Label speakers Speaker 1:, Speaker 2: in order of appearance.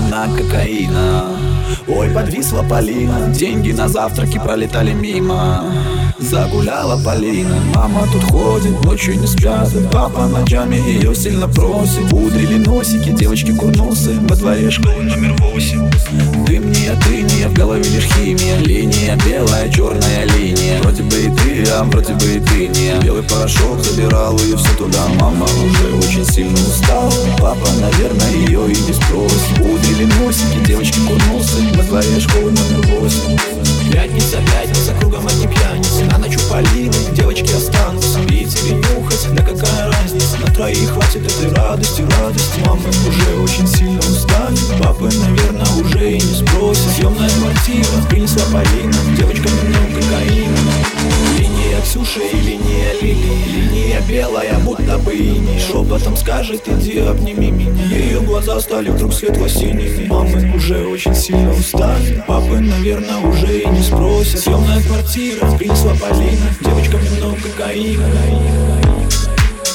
Speaker 1: тонна кокаина. Ой, подвисла Полина, деньги на завтраки пролетали мимо. Загуляла Полина, мама тут ходит, ночью не спят. Папа ночами ее сильно просит. Пудрили носики, девочки курносы, во дворе школы номер 8. Дым не в голове лишь химия. Линия белая, черная линия. Вроде бы и ты, а вроде бы и ты не. Белый порошок забирал ее все туда. Мама уже очень сильно устала. Папа, наверное, ее и не спросит. Пудрили носики, девочки курносы, во дворе школы номер 8. Пятница, кругом одни пьяницы. На ночь у Полины девочки останутся. Пить или нюхать, да какая разница. На троих хватит этой радости. Мамы уже очень сильно устали. Папы, наверное, уже и не спросят. Съемная квартира, принесла Полина девочкам много кокаина. Линия Ксюши и линия Лили. Линия белая, будто бы иней. Шепотом скажет: иди обними меня. Ее глаза стали вдруг светло-синими. Мамы уже очень сильно устали. Папы, наверное, уже и не спросят. Съемная квартира, принесла Полина девочкам много кокаина.